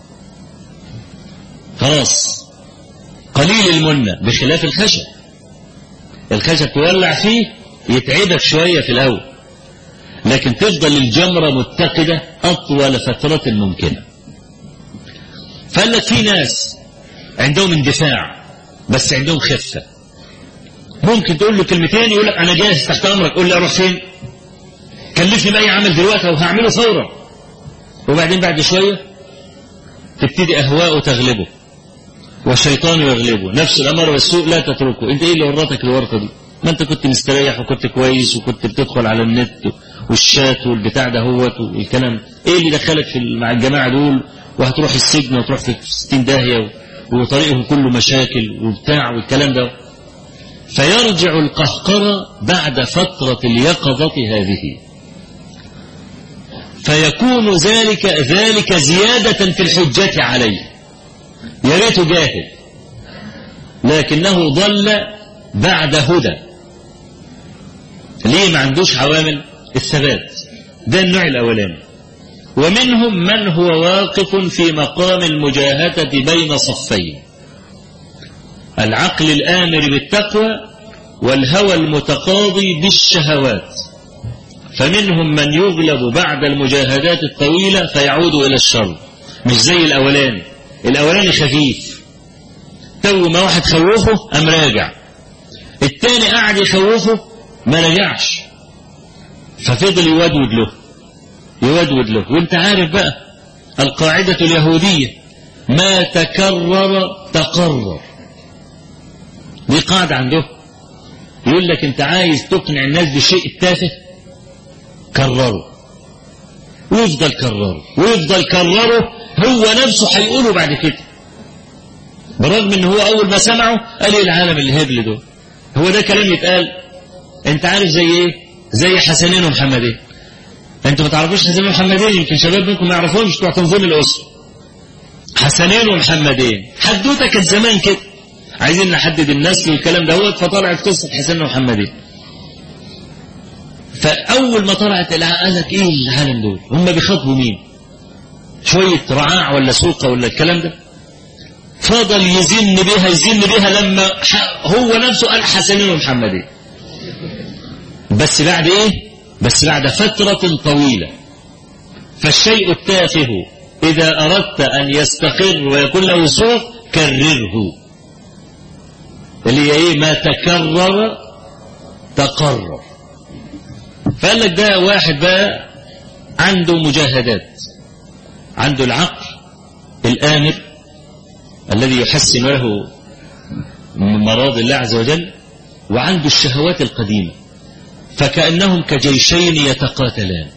خلاص، قليل المنة. بخلاف الخشب، الخشب تولع فيه يتعبك شوية في الأول، لكن تفضل الجمرة متقدة أطول فترة ممكنة. فقال لك في ناس عندهم اندفاع بس عندهم خفة، ممكن تقول له كلمتين يقول لك أنا جاهز تحت أمرك، قول لي أروح فين؟ كلفني بأي عمل دلوقتي وهعمله فورا. وبعدين بعد شوية تبتدي أهواءه تغلبه والشيطان يغلبه، نفس الأمر والسوء لا تتركه. أنت إيه اللي ورطك الورطة دي؟ ما أنت كنت مستريح وكنت كويس وكنت بتدخل على النت والشات والبتاع ده هوت والكلام، إيه اللي دخلك مع الجماعة دول وهتروح السجن وتروح في 60 داهية وطريقهم كله مشاكل وبتاع والكلام ده. فيرجع القهقرة بعد فترة اليقظة هذه، فيكون ذلك زيادة في الحجة عليه. يا ريته جاهل لكنه ضل بعد هدى. ليه؟ ما عندوش عوامل الثبات. ده النوع الأولاني. ومنهم من هو واقف في مقام المجاهدة بين صفين، العقل الآمر بالتقوى والهوى المتقاضي بالشهوات. فمنهم من يغلب بعد المجاهدات الطويلة فيعود إلى الشر، مش زي الأولاني خفيف، تو ما واحد خوفه أم راجع، التاني قاعد يخوفه ما رجعش، ففضل يودود له. وانت عارف بقى القاعدة اليهودية ما تكرر تقرر، دي قاعدة عنده. يقول لك انت عايز تقنع الناس بالشيء التافه كرره ويفضل كرره هو نفسه هيقوله بعد كده، برغم ان هو اول ما سمعه قال ايه العالم الهبل دول، هو ده كلام يتقال. انت عارف زي ايه؟ زي حسنين ومحمدين. انتوا ما تعرفوش حسنين ومحمدين، يمكن شباب منكم ما يعرفوش بتوع تنظيم الاسره. حسنين ومحمدين حدوته كانت زمان كده، عايزين نحدد النسل والكلام دوت، فطلعت قصه حسنين ومحمدين. فاول ما طلعت قال لك ايه العالم دول، هم بيخاطبوا مين؟ شويه رعاع ولا سوقه ولا الكلام ده؟ فضل يزن بها لما هو نفسه قال حسنين ومحمدين. بس بعد ايه؟ بس بعد فترة طويلة. فالشيء التافه إذا أردت أن يستقر ويكون له سوق كرره، اللي هي ايه؟ ما تكرر تقرر. فقال لك ده واحد بقى عنده مجاهدات، عنده العقل الآمر الذي يحسن له مراضي الله عز وجل، وعنده الشهوات القديمة، فكأنهم كجيشين يتقاتلان،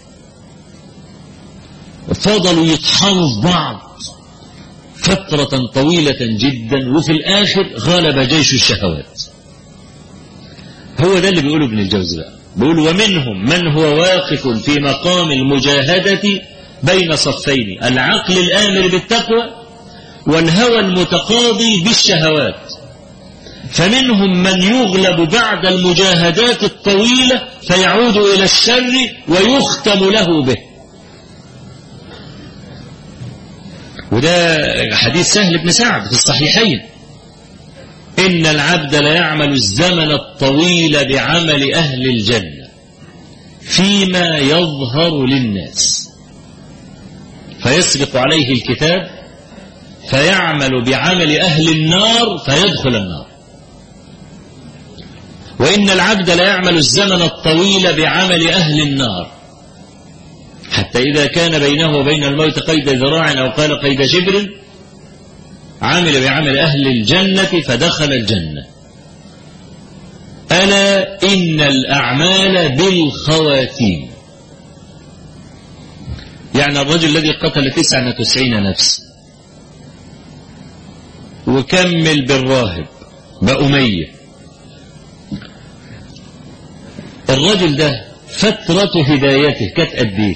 فضلوا يطحنوا في بعض فترة طويلة جدا، وفي الآخر غلب جيش الشهوات. هو ده اللي بيقوله ابن الجوزي بقى، بيقول ومنهم من هو واقف في مقام المجاهدة بين صفين، العقل الآمر بالتقوى والهوى المتقاضي بالشهوات. فمنهم من يغلب بعد المجاهدات الطويلة فيعود إلى الشر ويختم له به. وده حديث سهل بن سعد في الصحيحين، إن العبد ليعمل الزمن الطويل بعمل أهل الجنة فيما يظهر للناس، فيسبق عليه الكتاب فيعمل بعمل أهل النار فيدخل النار، وإن العبد لا يعمل الزمن الطويل بعمل أهل النار حتى إذا كان بينه وبين الموت قيد ذراع أو قال قيد شبر عمل بعمل أهل الجنة فدخل الجنة. ألا إن الأعمال بالخواتيم. يعني الرجل الذي قتل 99 نفس وكمل بالراهب بأمية، الرجل ده فترة هدايته كانت قد ايه؟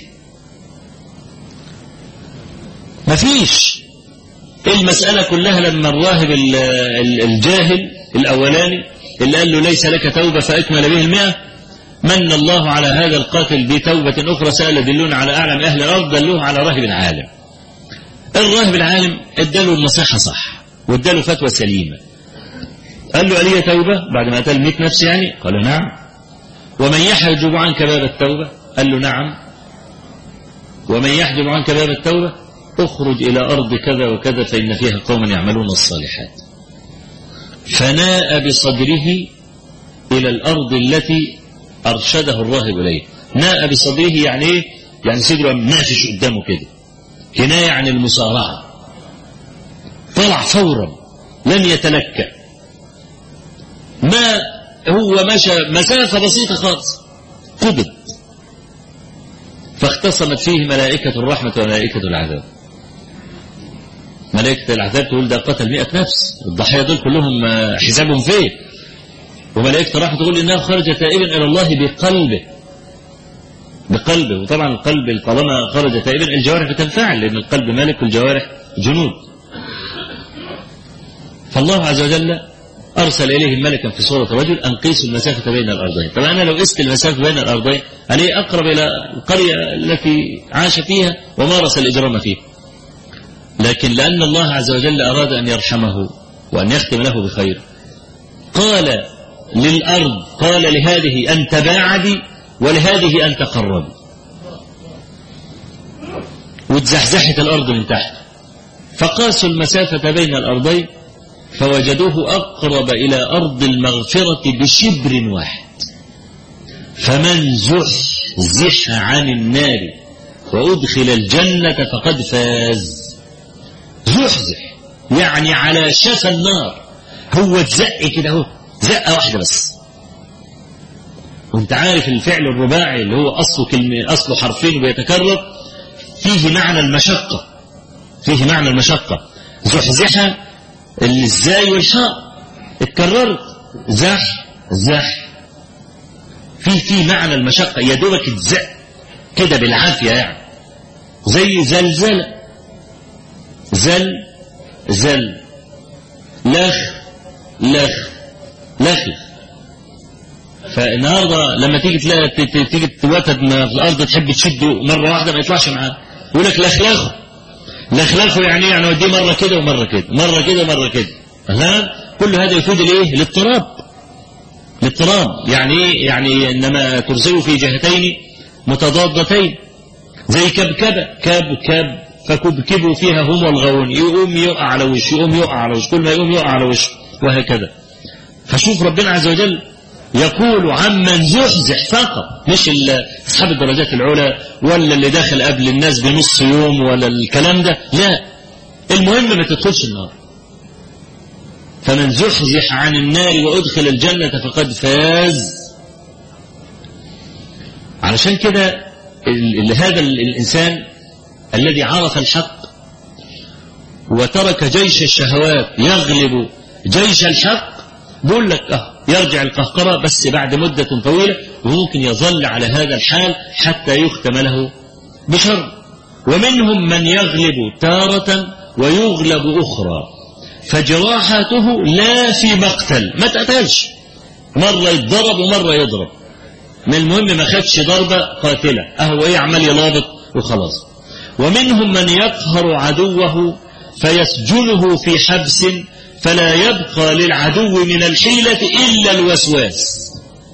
مفيش. المسألة كلها لما الراهب الجاهل الأولاني اللي قال له ليس لك توبة فأكمل به 100 من الله على هذا القاتل بتوبة أخرى سأل دلون على أعلم أهل الأرض دلوه على راهب عالم. الراهب العالم اداله النصيحة صح واداله فتوى سليمة، قال له ألي توبة بعد ما قتل 100 نفس يعني؟ قال له نعم. ومن يحجب عنك باب التوبة؟ قال له نعم. ومن يحجب عنك باب التوبة اخرج إلى أرض كذا وكذا فإن فيها قوما يعملون الصالحات. فناء بصدره إلى الأرض التي أرشده الراهب إليه. ناء بصدره يعني إيه؟ يعني صدره نافش قدامه كده، كناية عن المسارعة. طلع فورا لم يتلكأ، ما هو مشى مسافة بسيطة خالص قبض، فاختصمت فيه ملائكة الرحمة وملائكة العذاب. ملائكة العذاب تقول ده قتل 100 نفس، الضحايا دول كلهم حسابهم فيه، وملائكة الرحمة تقول إنه خرج تائبا إلى الله بقلبه. وطبعا القلب طالما خرج تائبا الجوارح بتنفعل، لأن القلب ملك والجوارح جنود. فالله عز وجل أرسل إليهم ملكا في صورة رجل أن قيسوا المسافة بين الأرضين. طبعا أنا لو قست المسافة بين الأرضين عليه أقرب إلى القرية التي عاش فيها ومارس الإجرام فيها، لكن لأن الله عز وجل أراد أن يرحمه وأن يختم له بخير قال للأرض، قال لهذه أن تباعدي ولهذه أن تقربي، وتزحزحت الأرض من تحت. فقاسوا المسافة بين الأرضين فوجدوه أقرب إلى أرض المغفرة بشبر واحد. فمن زحزح عن النار وأدخل الجنة فقد فاز. زحزح يعني على شفا النار، هو اتزق كده اهو زقة واحدة بس. وانت عارف الفعل الرباعي اللي هو أصله حرفين وبيتكرر فيه معنى المشقة. زحزحة الزاي والشاء اتكررت، زح في معنى المشقة، يا دوبك اتزق كده بالعافية يعني، زي زلزلة، زل لخ. فالنهارده لما تيجي تيجي توتد في الارض تحب تشده مره واحده ما يطلعش معاه، يقول لك لخلخه يعني وديه مره كده ومره كده، مره كده ومره كده. كل هذا يفيد الايه؟ الاضطراب. يعني انما ترسله في جهتين متضادتين، زي كبكبه كاب فكبكبوا فيها هم والغاوون، يقوم يقع على وش، كل ما يقوم يقع على وش، وهكذا. فشوف ربنا عز وجل يقول عمن زحزح فقط، مش أصحاب الدرجات العلى ولا اللي داخل قبل الناس بنص يوم ولا الكلام ده، لا، المهم ما تدخلش النار. فمن زحزح عن النار وأدخل الجنة فقد فاز. علشان كده هذا الإنسان الذي عرف الحق وترك جيش الشهوات يغلب جيش الحق، بقول لك يرجع القهقرة بس بعد مدة طويلة، وممكن يظل على هذا الحال حتى يختم له بشر. ومنهم من يغلب تارة ويغلب أخرى، فجراحاته لا في مقتل، ما تقتلش، مرة يتضرب ومرة يضرب، من المهم ما خدش ضربة قاتلة، أهو عمال يلابط وخلاص. ومنهم من يقهر عدوه فيسجنه في حبس فلا يبقى للعدو من الحيلة إلا الوسواس،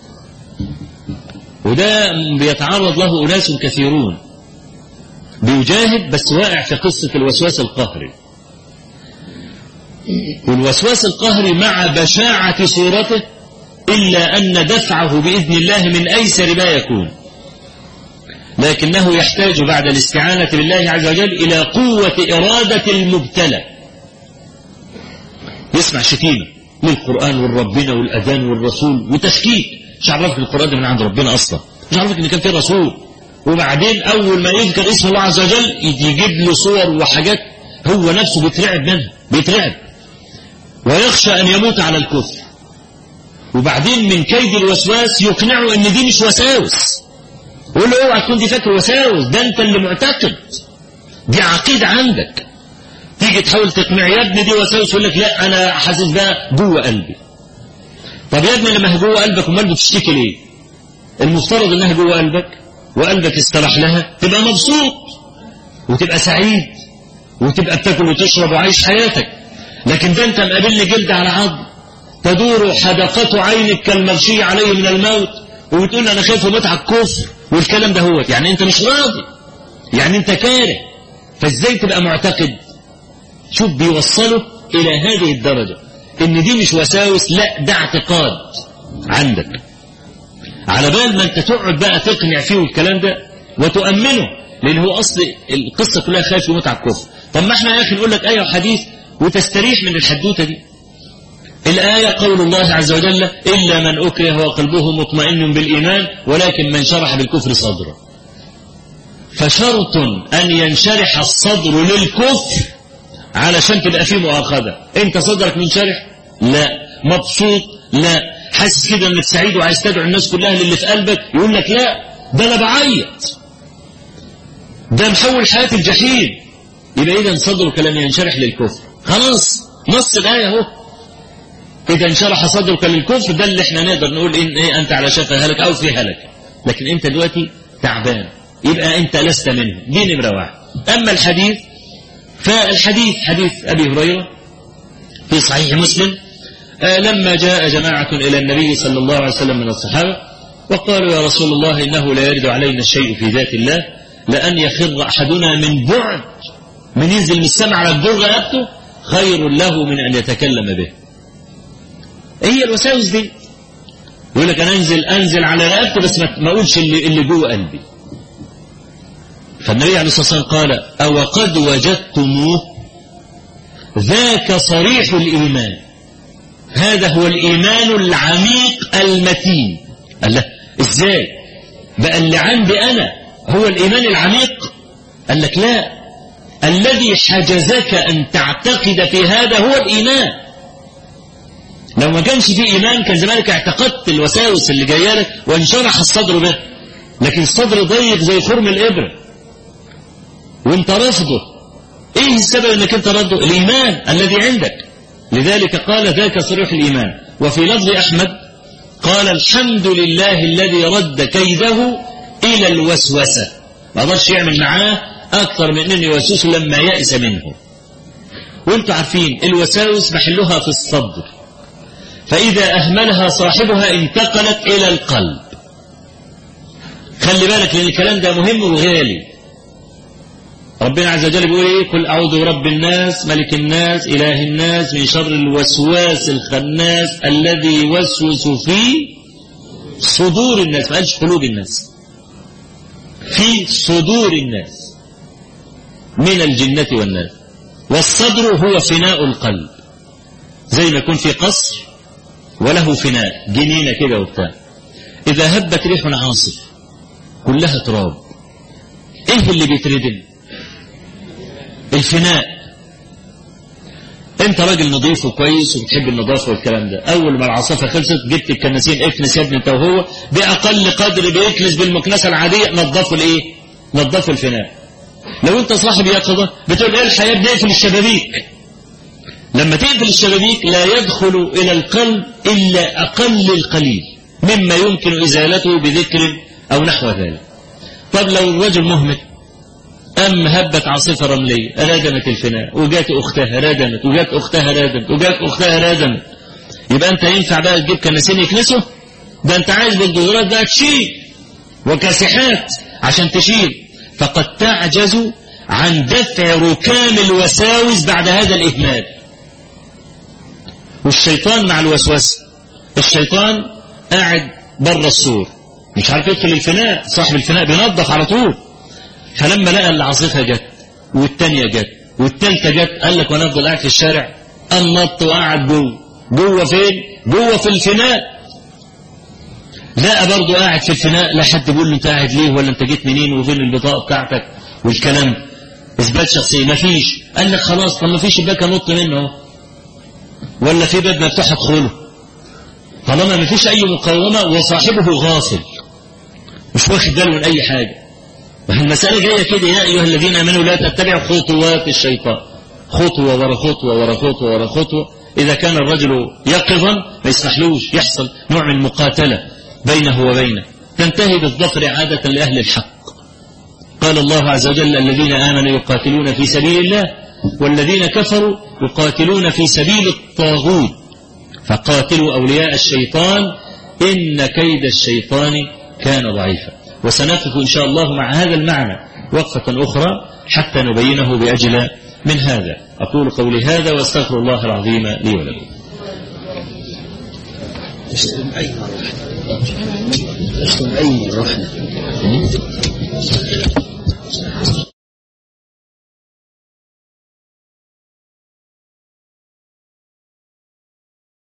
وده بيتعرض له أناس كثيرون، بيجاهد بس واقع في قصة الوسواس القهري. والوسواس القهري مع بشاعة صورته إلا أن دفعه بإذن الله من أيسر ما يكون، لكنه يحتاج بعد الاستعانة بالله عز وجل إلى قوة إرادة المبتلى. يسمع شتيمة للقرآن والربنا والأذان والرسول وتشكيك، مش عرفك القرآن ده من عند ربنا أصلا، مش عرفك إن كان فيه رسول، وبعدين أول ما يذكر اسم الله عز وجل يجيب له صور وحاجات هو نفسه بيترعب منها، بيترعب ويخشى أن يموت على الكفر. وبعدين من كيد الوسواس يقنعه ان دي مش وساوس، يقول له اوعى تكون دي فاكر وساوس، ده انت اللي معتقد، دي عقيدة عندك. تيجي تحاول تقنع يا ابني دي وساوس، يقول لك لا انا حاسس بقى جوه قلبي. طب يا ابني لما هي جوه قلبك امال بتشتكي ليه؟ المفترض انها جوه قلبك وقلبك استراح لها تبقى مبسوط وتبقى سعيد وتبقى بتاكل وتشرب وعايش حياتك، لكن ده انت مقابلني جلد على عظم، تدور حدقة عينك كالمغشي عليه من الموت، وبتقول أنا خايف وموت على الكفر والكلام ده هو، يعني أنت مش راضي، يعني أنت كاره، فإزاي تبقى معتقد؟ شوف بيوصله إلى هذه الدرجة إن دي مش وساوس، لا ده اعتقاد عندك. على بال ما أنت تقعد بقى تقنع فيه الكلام ده وتؤمنه، لأن هو أصل القصة كلها خايف وموت على الكفر. طب ما احنا يا أخي نقول لك آية وحديث وتستريح من الحدوتة دي. الآية قول الله عز وجل إلا من أكره وقلبه مطمئن بالإيمان ولكن من شرح بالكفر صدره. فشرط أن ينشرح الصدر للكفر علشان تبقى فيه مؤاخذة. أنت صدرك منشرح؟ لا. مبسوط؟ لا. حاسس كده أنك سعيد وعايز تدعو الناس كلها للي في قلبك؟ يقول لك لا ده أنا بعيط، ده محول حياة الجحيم. يبقى إذا صدرك لم ينشرح للكفر. خلاص نص الآية اهو، إذا انشرح صدرك للكفر، ده اللي احنا نقدر نقول إن إيه أنت على شفا هلك أو في هلك، لكن أنت دلوقتي تعبان، يبقى أنت لست منه. دي نمرة واحد. أما الحديث فالحديث حديث أبي هريرة في صحيح مسلم، لما جاء جماعة إلى النبي صلى الله عليه وسلم من الصحابة وقالوا يا رسول الله إنه لا يرد علينا الشيء في ذات الله لأن يخر أحدنا من بعد، من ينزل من السماء على الدر رقبته خير له من أن يتكلم به. هي الوساوس دي، يقول لك أنا أنزل على رقبتي بس ما أقولش اللي جوه قلبي. فالنبي عليه الصلاة والسلام قال أو قد وجدتموه ذاك صريح الإيمان، هذا هو الإيمان العميق المتين. قال له إزاي بقى اللي عندي أنا هو الإيمان العميق؟ قال لك لا، الذي حجزك أن تعتقد في هذا هو الإيمان. لو ما كانش فيه إيمان كان زمانك اعتقدت الوساوس اللي جايه لك وانشرح الصدر به، لكن الصدر ضيق زي خرم الإبرة وانت رافضه. ايه السبب انك انت رافضه؟ الإيمان الذي عندك. لذلك قال ذاك صريح الإيمان. وفي لفظ أحمد قال الحمد لله الذي رد كيده إلى الوسوسة، ما قدرش يعمل معاه أكثر من أن يوسوس لما يأس منه. وانتم عارفين الوساوس محلها في الصدر، فإذا أهملها صاحبها انتقلت إلى القلب. خلي بالك لأن الكلام ده مهم وغالي. ربنا عز وجل بيقول ايه؟ قل أعوذ برب الناس ملك الناس إله الناس من شر الوسواس الخناس الذي يوسوس في صدور الناس، ما قالش قلوب الناس، في صدور الناس من الجنة والناس. والصدر هو فناء القلب، زي ما يكون في قصر وله فناء جنينة كده وبتاع، إذا هبت ريح عاصف كلها تراب، إيه اللي بيتردم؟ الفناء. انت راجل نظيف وكويس وبتحب النظافة والكلام ده، اول ما العاصفة خلصت جبت الكناسين اكنس يا ابني انت وهو، باقل قدر بيكنس بالمكنسة العادية، نظفوا الايه؟ نظفوا الفناء. لو انت صاحب يقظة بتقول ايه الحياة بنقفل الشبابيك. لما تقفل الشبابيك لا يدخل الى القلب الا اقل القليل مما يمكن ازالته بذكر او نحو ذلك. طب لو الرجل مهمل هبت عاصفة رملية ردمت الفناء وجات أختها ردمت وجات أختها ردمت وجات أختها ردمت، يبقى أنت ينفع بقى تجيب كناسين يكنسوا؟ ده أنت عايز بالجزرات بقى تشيل وكاسحات عشان تشيل، فقد تعجز عن دفع ركام الوساوس بعد هذا الإهمال. والشيطان مع الوسوسة. الشيطان قاعد بره السور مش عارف يدخل الفناء، صاحب الفناء بينظف على طول، فلما لقى العاصفة جت والتانية جت والتالتة جت قال لك وانا افضل قاعد في الشارع؟ النط وقعد جوه فين؟ جوه في الفناء. لا برضه قاعد في الفناء، لا حد بيقول له انت قاعد ليه ولا انت جيت منين وفين البطاقة بتاعتك والكلام، اثبات شخصية مفيش. قال لك خلاص، طب مفيش شباك انط منه ولا في باب مفتوح ادخله، طالما مفيش اي مقاومة وصاحبه غافل مش واخد باله من اي حاجة. المسألة جاية كده، يا ايها الذين امنوا لا تتبعوا خطوات الشيطان، خطوة ورا خطوة ورا خطوة ورا خطوة. اذا كان الرجل يقظا ما يسمحلوش يحصل نوع من المقاتلة بينه وبينه، تنتهي بالظفر عادة لأهل الحق. قال الله عز وجل الذين آمنوا يقاتلون في سبيل الله والذين كفروا يقاتلون في سبيل الطاغوت فقاتلوا أولياء الشيطان إن كيد الشيطان كان ضعيفا. وسنقف إن شاء الله مع هذا المعنى وقفة أخرى حتى نبينه بأجل من هذا. أقول قولي هذا واستغفر الله العظيم لي ولكم. أي مرة